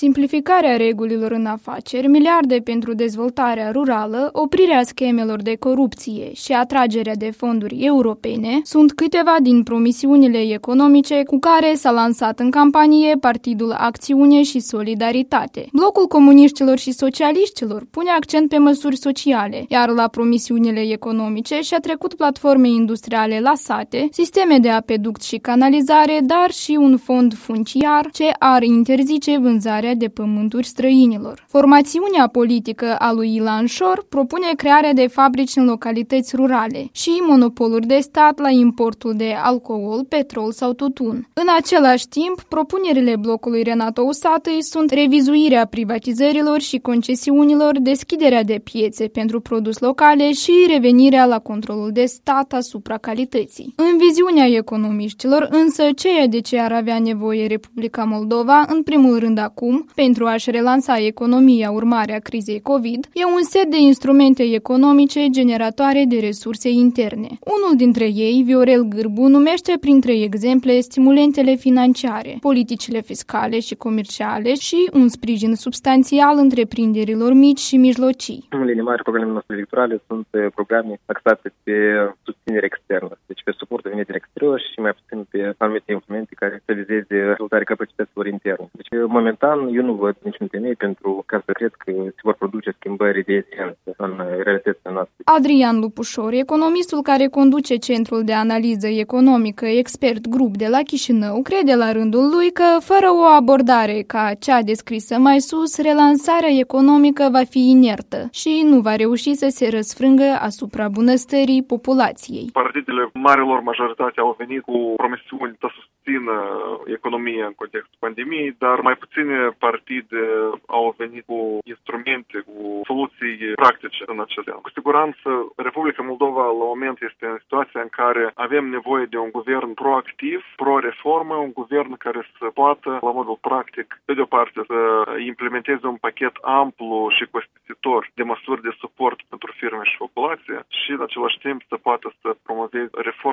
simplificarea regulilor în afaceri, miliarde pentru dezvoltarea rurală, oprirea schemelor de corupție și atragerea de fonduri europene sunt câteva din promisiunile economice cu care s-a lansat în campanie Partidul Acțiune și Solidaritate. Blocul comuniștilor și socialiștilor pune accent pe măsuri sociale, iar la promisiunile economice și-a trecut platforme industriale la sate, sisteme de apeduct și canalizare, dar și un fond funciar ce ar interzice vânzarea de pământuri străinilor. Formațiunea politică a lui Ilan Șor propune crearea de fabrici în localități rurale și monopoluri de stat la importul de alcool, petrol sau tutun. În același timp, propunerile blocului Renato Usatăi sunt revizuirea privatizărilor și concesiunilor, deschiderea de piețe pentru produs locale și revenirea la controlul de stat asupra calității. În viziunea economiștilor, însă, ceea de ce ar avea nevoie Republica Moldova, în primul rând acum, pentru a-și relansa economia urmare a crizei COVID, e un set de instrumente economice generatoare de resurse interne. Unul dintre ei, Viorel Gârbu, numește printre exemple stimulentele financiare, politicile fiscale și comerciale și un sprijin substanțial întreprinderilor mici și mijlocii. În linii mari, programele noastre electorale sunt programe axate pe susținere externă, deci pe suportul venit din exterior și mai puțin pe anumite instrumente care să vizeze dezvoltarea capacităților interne. Deci, momentan, eu nu văd niciun temei pentru ca să cred că se vor produce schimbări de esență în realitățile noastre. Adrian Lupușor, economistul care conduce Centrul de Analiză Economică Expert Group de la Chișinău, crede la rândul lui că, fără o abordare ca cea descrisă mai sus, relansarea economică va fi inertă și nu va reuși să se răsfrângă asupra bunăstării populației. Partidele marilor majoritate au venit cu promisiuni să susțină economia în contextul pandemiei, dar mai puține partide au venit cu instrumente, cu soluții practice în acest an. Cu siguranță, Republica Moldova la moment este în situația în care avem nevoie de un guvern proactiv, pro-reformă, un guvern care să poată, la modul practic, pe de o parte, să implementeze un pachet amplu și costisitor de măsuri de suport pentru firme și populație și, în același timp, să poată să promoveze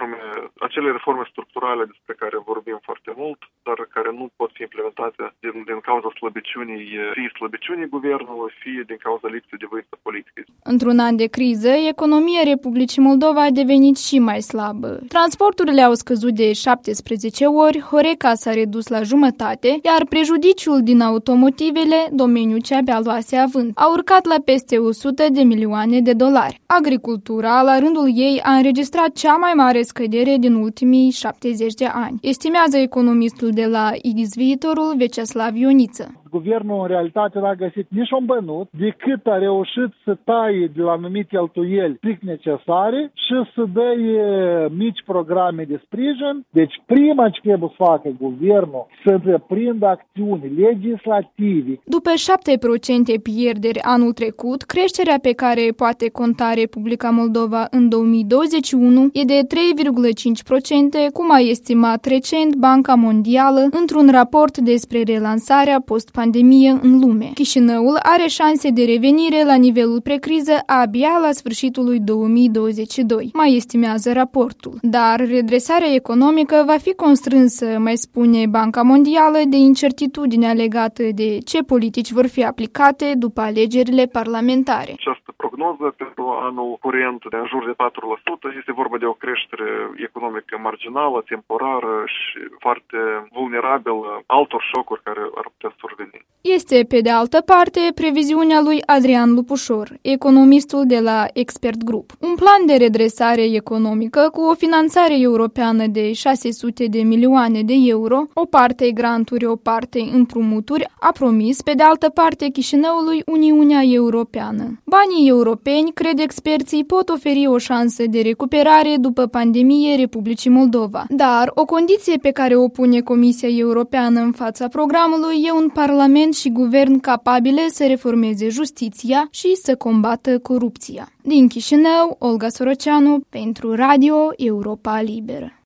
acele reforme structurale despre care vorbim foarte mult, dar care nu pot fi implementate din cauza slăbiciunii guvernului, fie din cauza lipsei de voință politică. Într-un an de criză, economia Republicii Moldova a devenit și mai slabă. Transporturile au scăzut de 17 ori, Horeca s-a redus la jumătate, iar prejudiciul din automotivele, domeniul ce abia luase avânt, a urcat la peste 100 de milioane de dolari. Agricultura, la rândul ei, a înregistrat cea mai mare scădere din ultimii 70 de ani, estimează economistul de la IDIS Viitorul, Veceslav Ioniță. Guvernul, în realitate, n-a găsit nici un bănut, decât a reușit să taie de la anumite cheltuieli strict necesare și să dea mici programe de sprijin. Deci, prima ce trebuie să facă guvernul, să întreprindă acțiuni legislative. După 7% pierderi anul trecut, creșterea pe care poate conta Republica Moldova în 2021 e de 3,5%, cum a estimat recent Banca Mondială într-un raport despre relansarea post-pandemie în lume. Chișinăul are șanse de revenire la nivelul precriză abia la sfârșitul lui 2022, mai estimează raportul. Dar redresarea economică va fi constrânsă, mai spune Banca Mondială, de incertitudinea legată de ce politici vor fi aplicate după alegerile parlamentare. Această prognoză pentru anul curent de în jur de 4% este vorba de o creștere economică marginală, temporară și foarte vulnerabilă altor șocuri care ar putea surveni. Este, pe de altă parte, previziunea lui Adrian Lupușor, economistul de la Expert Group. Un plan de redresare economică cu o finanțare europeană de 600 de milioane de euro, o parte granturi, o parte împrumuturi, a promis, pe de altă parte, Chișinăului Uniunea Europeană. Banii europeni, cred experții, pot oferi o șansă de recuperare după pandemie Republicii Moldova. Dar o condiție pe care o pune Comisia Europeană în fața programului e un parlament și guvern capabile să reformeze justiția și să combată corupția. Din Chișinău, Olga Soroceanu, pentru Radio Europa Liberă.